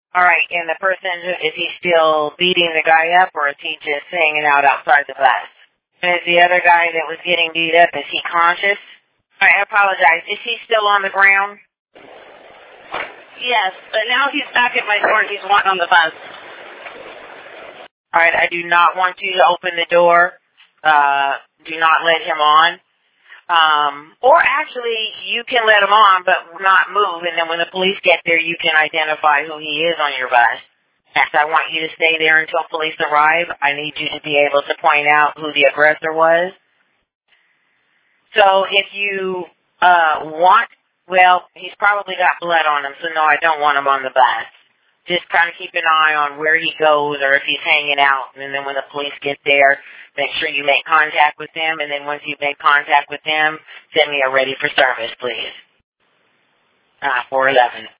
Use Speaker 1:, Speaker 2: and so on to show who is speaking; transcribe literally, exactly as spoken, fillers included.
Speaker 1: All right, and the person, is he still beating the guy up, or is he just hanging out outside the bus? And is the other guy that was getting beat up, is he conscious? I apologize. Is he still on the ground?
Speaker 2: Yes, but now he's back at my door and he's walking on the bus.
Speaker 1: All right, I do not want you to open the door. Uh, do not let him on. Um, or actually, you can let him on, but not move, and then when the police get there, you can identify who he is on your bus. Yes, I want you to stay there until police arrive. I need you to be able to point out who the aggressor was. So if you uh, want, well, he's probably got blood on him, so no, I don't want him on the bus. Just kind of keep an eye on where he goes or if he's hanging out, and then when the police get there, make sure you make contact with them, and then once you've made contact with them, send me a ready for service, please. Ah, four eleven.